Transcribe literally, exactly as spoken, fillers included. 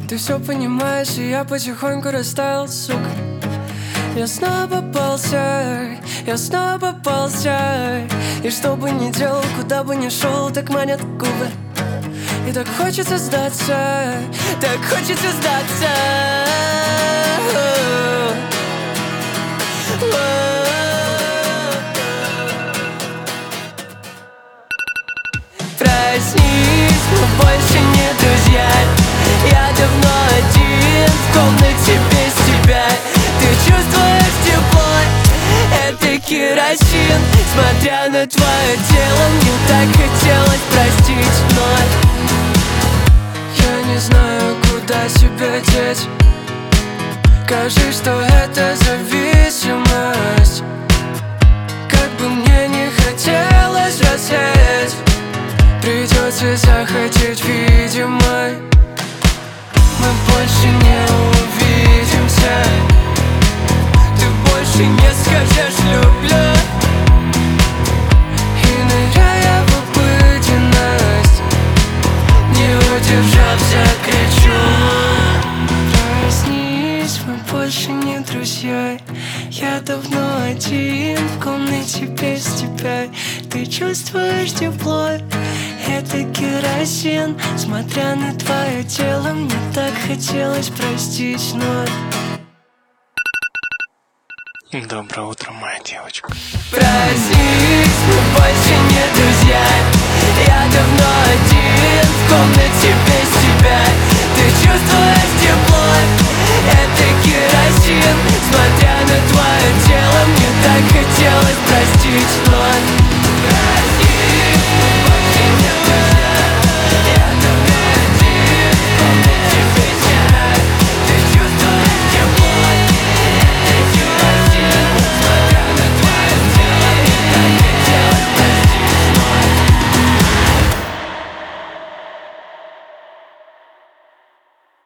Ты все понимаешь, и я потихоньку растаял, сука. Я снова попался, я снова попался. И что бы ни делал, куда бы ни шел, так манят губы. И так хочется сдаться, так хочется сдаться. Проснись, мы больше не друзья. Я давно один в комнате без тебя. Ты чувствуешь тепло, это керосин. Смотря на твое тело, мне так хотелось простить, но я не знаю, куда себя деть. Скажи, что это зависимость. Как бы мне не хотелось рассеять, придется захотеть, видимо. Мы больше не увидимся. Ты больше не скажешь «люблю». И ныряя в обыденность, не удержав, закричу. Проснись, мы больше не друзья. Я давно один в комнате без тебя. Ты чувствуешь тепло, это керосин. Смотря на твое тело, мне так хотелось простить, но... Доброе утро, моя девочка. Проснись, мы больше не друзья. Я давно один в комнате без